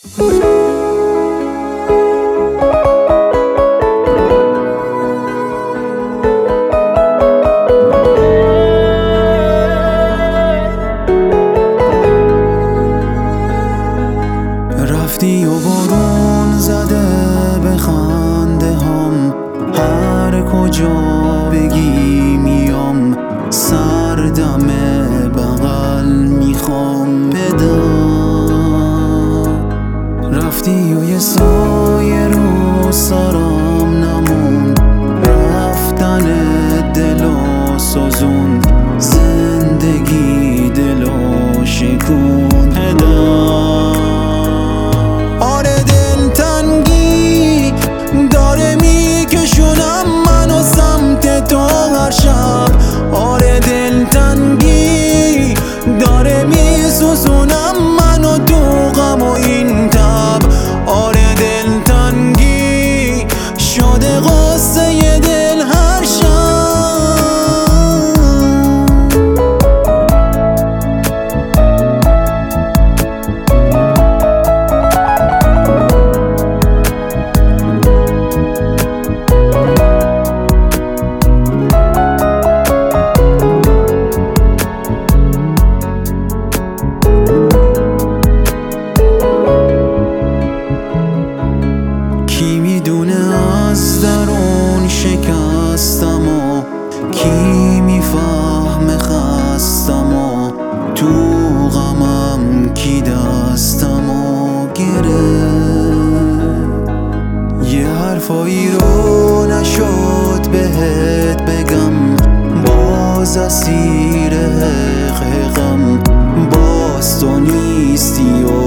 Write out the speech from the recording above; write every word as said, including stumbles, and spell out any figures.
رفتی و بارون زده به خنده هم، هر کجا بگی میام، سردم بغل میخوام بدم. رفتی و یه سایه رو سرم نمون، رفتن دل و سوزون، زندگی دل و شکون آره دلتنگی داره میسوزونم منو تو غم و این تب. آره دلتنگی شده قصه دل هر شب. از درون شکستم و کی میفهمه خستم و تو غمم کی دستم و گره. یه حرفایی رو نشد بهت بگم، باز اسیر حقیقم، باز تو نیستی و